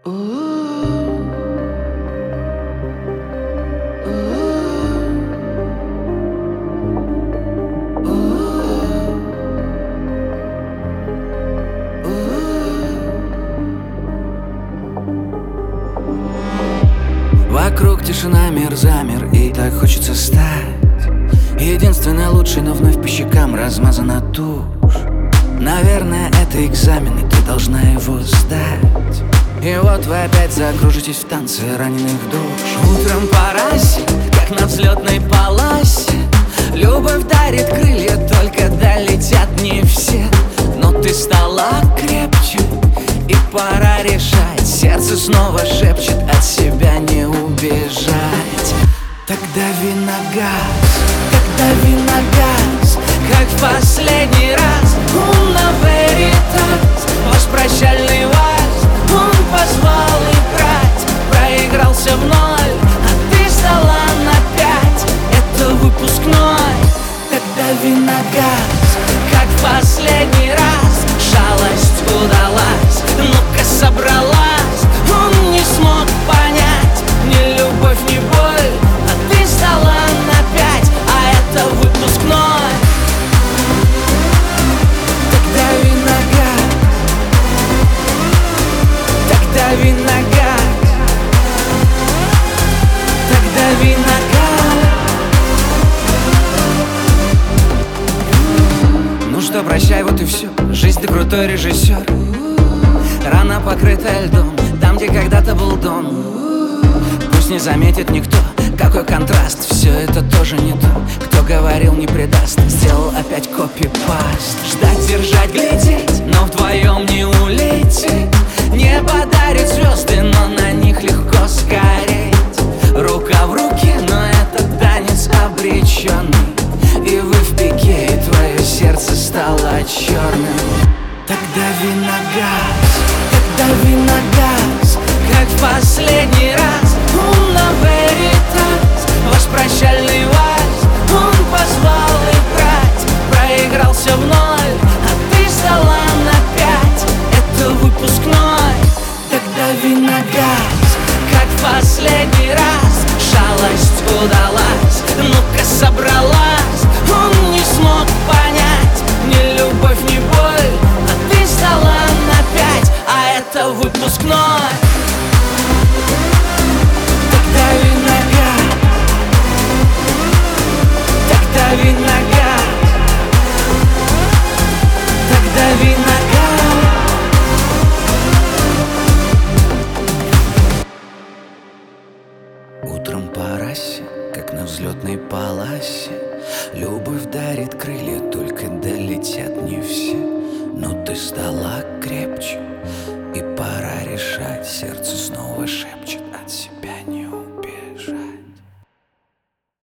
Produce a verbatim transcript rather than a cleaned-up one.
Вокруг тишина, мир замер, и так хочется стать единственной лучшей, но вновь по щекам размазана тушь. Наверное, это экзамен, и ты должна его сдать. И вот вы опять закружитесь в танце раненых душ. Утром по расе, как на взлетной полосе, любовь дарит крылья, только долетят не все. Но ты стала крепче, и пора решать. Сердце снова шепчет, от себя не убежать. Так дави на газ, так дави на газ, как в последний раз. Уна веритас, ваш прощальный вальс, он позвал играть. Проигрался в ноль, а ты сдала на пять. Это выпускной. Так дави на газ, как в последний раз. Жалость удалась, ну-ка собралась. Он не смог понять ни любовь, ни боль, а ты сдала на пять, а это выпускной. Так дави на газ, так дави на газ, так дави на газ. Ну что, прощай, вот и все. Жизнь, ты крутой режиссер. Рана покрыта льдом, там, где когда-то был дом. Пусть не заметит никто, какой контраст. Все это тоже не то, кто говорил не предаст. Сделал опять копипаст. Ждать, держать, глядеть, но вдвоем не улететь. Небо дарит звезды, но на них легко сгореть. Рука в руке, но это танец обреченный. И вы в пике, и твое сердце стало черным. Так дави на газ, так дави на газ, как в последний раз. Уна веритас, ваш прощальный вальс, он позвал играть. Проигрался в ноль, а ты сдала на пять. Это выпускной. Так дави на газ, как в последний раз. Жалость удалась, ну-ка собралась. Он не смог понять ни любовь, ни боль, а ты сдала на пять, а это выпускной. Так дави на газ, так дави на газ, так дави на газ. Утром по расе, как на взлетной полосе, любовь дарит крылья, только долетят не все. Но ты стала крепче, и пора решать. Сердце снова шепчет.